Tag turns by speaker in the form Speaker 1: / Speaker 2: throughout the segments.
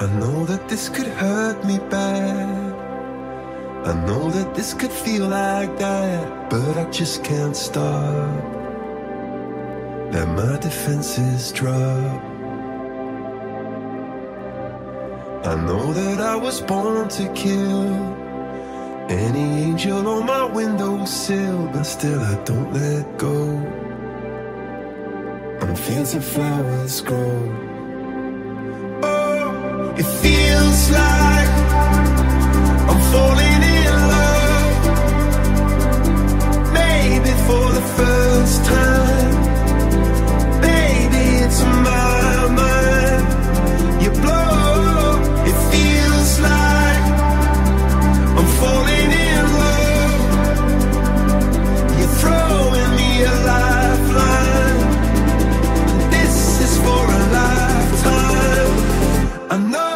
Speaker 1: I know that this could hurt me bad. I know that this could feel like that, but I just can't stop. Let my defenses drop. I know that I was born to kill any angel on my windowsill, but still I don't let go. On fields of flowers grow. Oh, it feels like I'm falling in love, maybe for the first time. Baby, it's in my mind. You blow. It feels like I'm falling in love. You're throwing me a lifeline. This is for a lifetime. I know.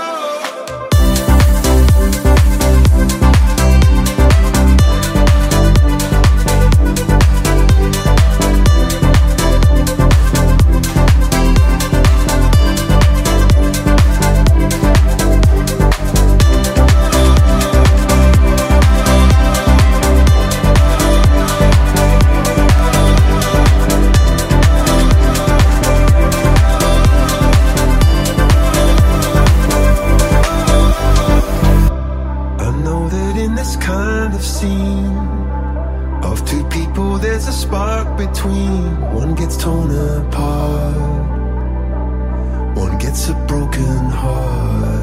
Speaker 1: One gets torn apart, one gets a broken heart.